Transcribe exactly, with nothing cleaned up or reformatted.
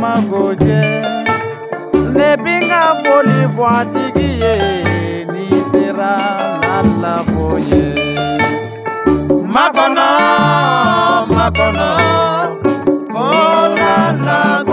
magoje ne binga foli voitigie ni sera la foye Makona Makona oh la la